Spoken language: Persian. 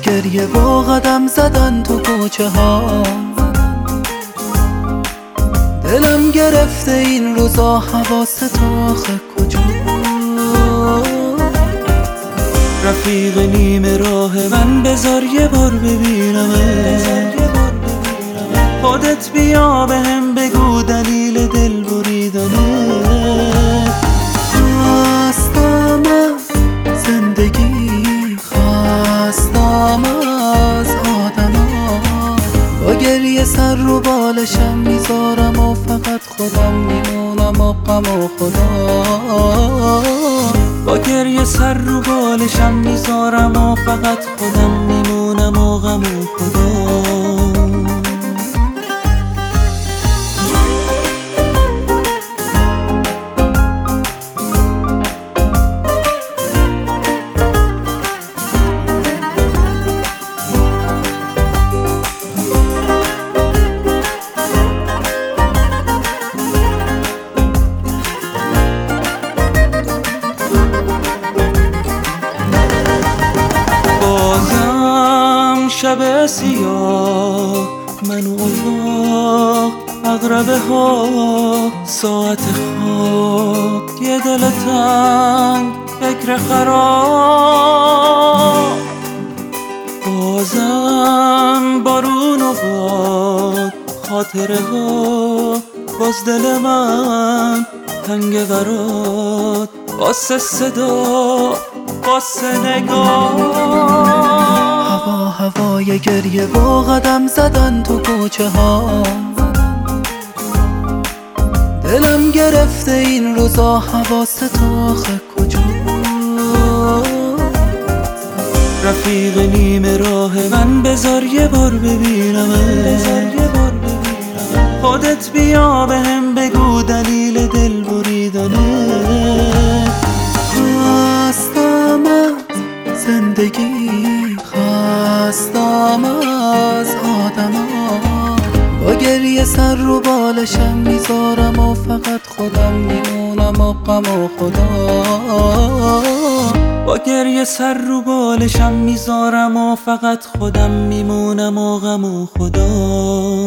گریه و قدم زدن تو کوچه ها. دلم گرفته این روزا حواست آخه کجا. رفیق نیمه راه من بذار یه بار ببینمه. خودت بیا بهم بگو دلیل دل بریدنه. خستم از زندگی، خستم از آدما. با گریه سر رو بالشم میذارم و فقط خودم میمونم و غم و خدا. با گریه سر رو بالشم میذارم و فقط خودم میمونم و غم و خدا. شب سیاه من و اتاق، عقربه ها، ساعت خواب، یه دل تنگ، فکر خراب. بازم بارون و باد، خاطره ها، باز دل من تنگ برات، واسه صدا، واسه نگاه. هوای گریه و قدم زدن تو کوچه ها. دلم گرفته این روزا حواست آخه کجا. رفیق نیمه راه من بذار یه بار ببینمه. خودت بیا بهم بگو دلیل دل بریدنه. خستم از زندگی، خستم از آدما. با گریه سر رو بالشم میذارم و فقط خودم میمونم و غم و خدا. با گریه سر رو بالشم میذارم و فقط خودم میمونم و غم و خدا.